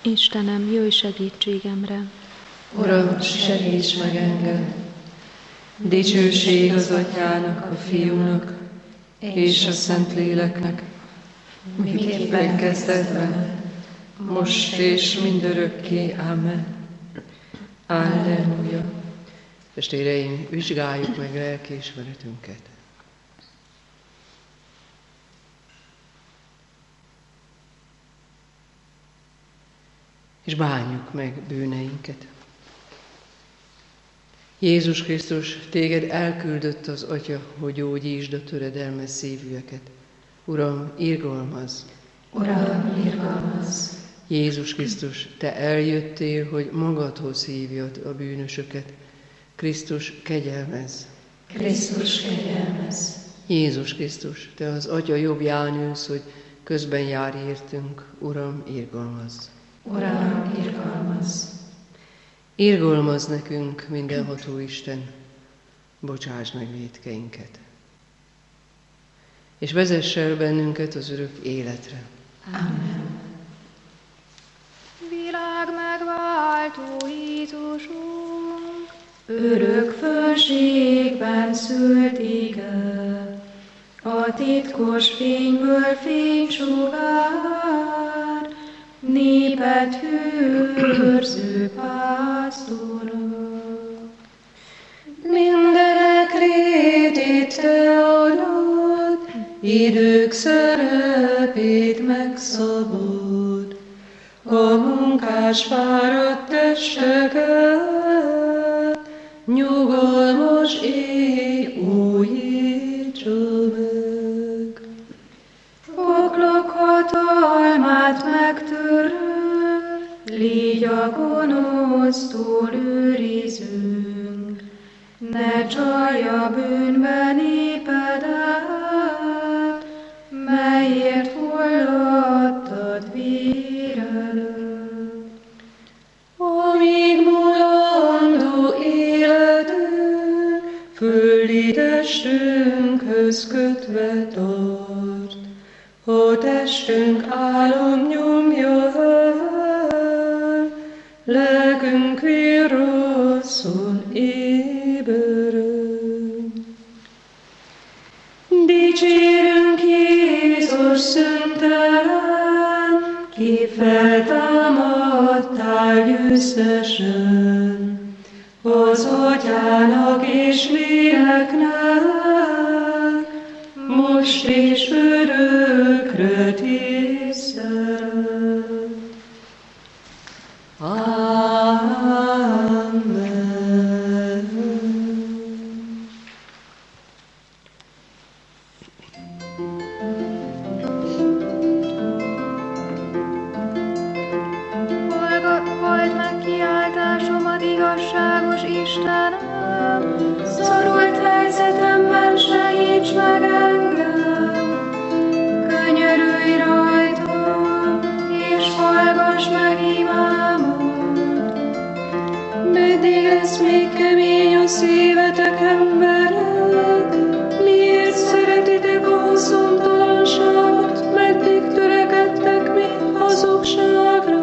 Istenem, jöjj segítségemre! Uram, segíts meg engem! Dicsőség az Atyának, a Fiúnak és a Szentléleknek, miképpen kezdetben, most és mindörökké. Amen. Alleluja. Testvéreim, vizsgáljuk meg lelkiismeretünket. És bánjuk meg bűneinket. Jézus Krisztus, téged elküldött az Atya, hogy gyógyítsd a töredelmes szívűeket. Uram, irgalmazz! Uram, irgalmazz! Jézus Krisztus, te eljöttél, hogy magadhoz hívjad a bűnösöket. Krisztus, kegyelmezz! Krisztus, kegyelmezz! Jézus Krisztus, te az Atya jobbján ülsz, hogy közben jár értünk. Uram, irgalmazz! Uram, irgalmazz! Irgalmazz nekünk, mindenható Isten, bocsáss meg vétkeinket, és vezess el bennünket az örök életre. Amen. Világ megváltó Jézusunk, örök fölségben szült ige, a titkos fényből fénysugár, népet hőrző pásztora. Mindenek rétét te adod, idők szerepét megszabod, a munkás fáradt testeket, nyugalmas éj újítsa meg. Poklok hatalmát megtörő, légy a gonosztól őrizünk, ne csalja bűnbe népedet, melyért fulladtad véredet. Amíg mulandó életünk, földi testünkhöz kötve tart, a testünk álom nyomja el, lelkünk virrasszon éberen. Dicsérünk Jézus szüntelen, ki feltámadtál győztesen, az Atyának és Léleknek, most és örökre tisztelet. Amen. Halld meg kiáltásomat, igazságos Istenem, szorult helyzetemben segíts meg engem, könyörülj rajtam, és hallgass meg imámat. Meddig lesz még kemény a szívetek, emberek? Miért szeretitek a haszontalanságot? Meddig törekedtek még hazugságra?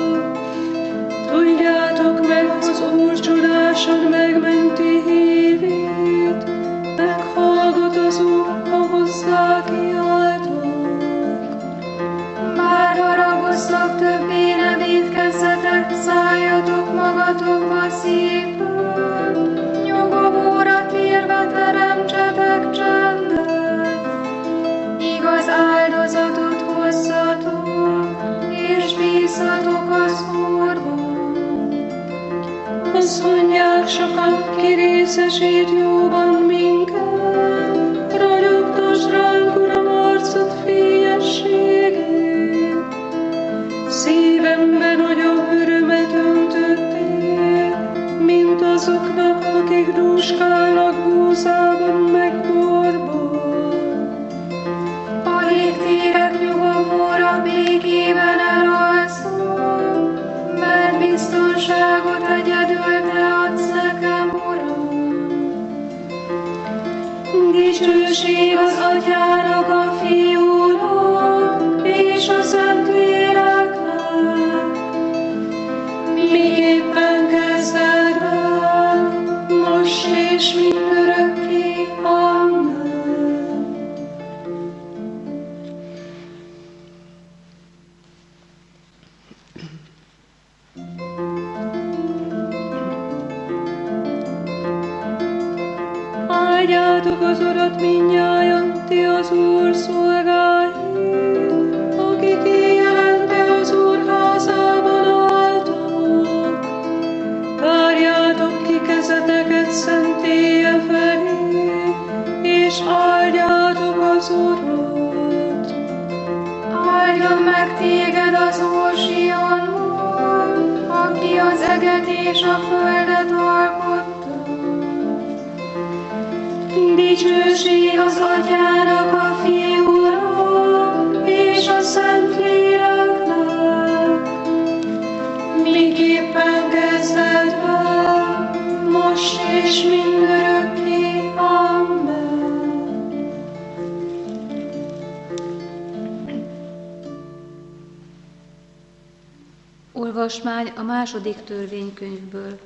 Tudjátok meg, az Úr csodásod megmenti hívét, meghallgat az Úr, ha hozzá kiáltok. Bár haragoztak, többé ne vétkezzetek, szálljatok magatokba szívből, nyugovóra térve teremtsetek csendet. Igaz áldozatot hozzatok, és bízzatok az Úrban. Azt mondják sokan, ki részesít jóban minket, ragyogtasd ránk, Uram, arcod fényességét. Szívemben nagyobb örömet öntöttél, mint azoknak, akik dúskálnak búzában meg borban. A légtérek nyugovóra békében elalszom, mert biztonságot egyedül te adsz nekem, Uram. Dicsőség az Atyának, a Fiúnak és a Szentléleknek, az Urat mindnyájan, ti az Úr szolgái, akik éjjelente az Úr házában álltok. Tárjátok ki kezeteket szent éjjel felé, és áldjátok az Urat. Áldjon meg téged az Úr Sionból, aki az eget és a földet alkotta. Dicsőség az Atyának, a Fiúnak és a Szentléleknek, miképpen kezdetben, most és mindörökké. Amen. Olvasmány a második törvénykönyvből.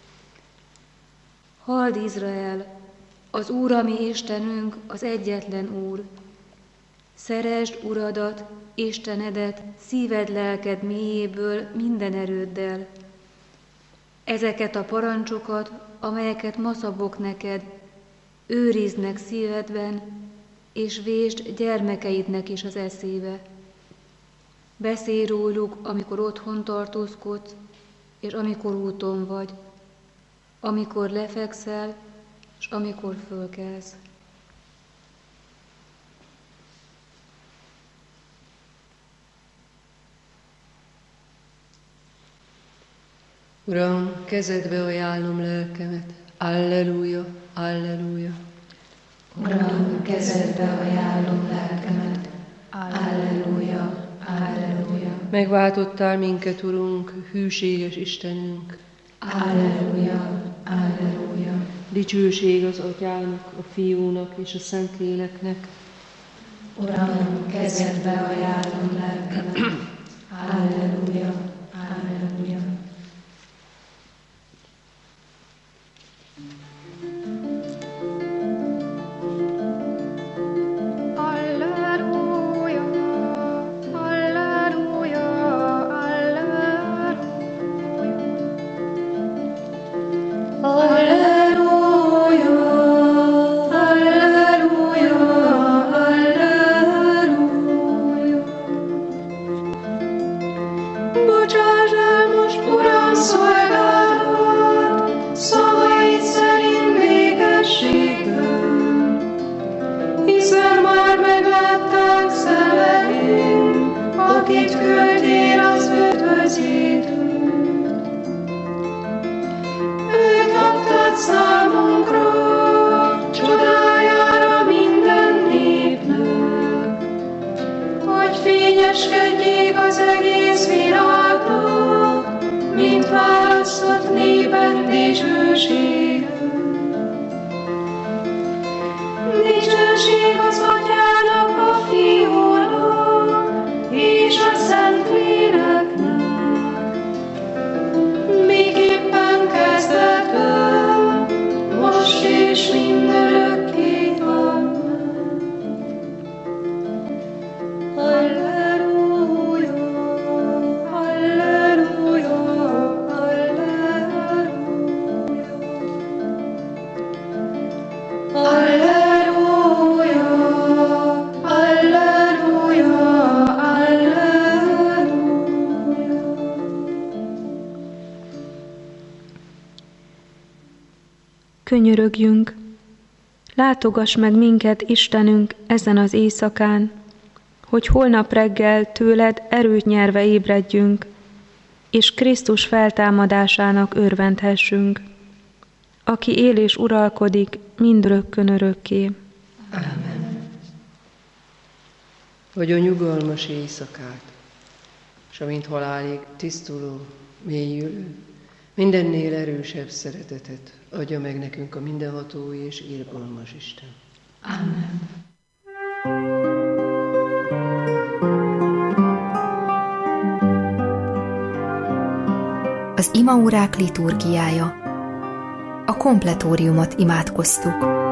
Halld, Izrael! Az Úr, a mi Istenünk, az egyetlen Úr. Szeresd Uradat, Istenedet, szíved, lelked mélyéből, minden erőddel. Ezeket a parancsokat, amelyeket ma szabok neked, őrizd meg szívedben, és vésd gyermekeidnek is az eszébe. Beszélj róluk, amikor otthon tartózkodsz, és amikor úton vagy, amikor lefekszel, és amikor fölkelsz. Uram, kezedbe ajánlom lelkemet. Alleluja, alleluja. Uram, kezedbe ajánlom lelkemet. Alleluja, alleluja. Megváltottál minket, Urunk, hűséges Istenünk. Alleluja, alleluja. Dicsőség az Atyának, a Fiúnak és a Szentléleknek. Uram, kezedbe ajánlom lelkemet. Alleluja, alleluja. Dicsőség az Atyának, a Fiúnak és a Szentléleknek, miképpen kezdetben, most és mindörökké. Amen. Alleluja, alleluja, alleluja. Alleluja, alleluja, alleluja. Könyörögjünk, látogass meg minket, Istenünk, ezen az éjszakán, hogy holnap reggel tőled erőt nyerve ébredjünk, és Krisztus feltámadásának örvendhessünk, aki él és uralkodik mindrökkön örökké. Amen. Hogy a nyugalmas éjszakát, és amint halálig tisztuló, mélyülő, mindennél erősebb szeretetet adja meg nekünk a mindenható és irgalmas Isten. Amen. Az imaórák liturgiája. A kompletóriumot imádkoztuk.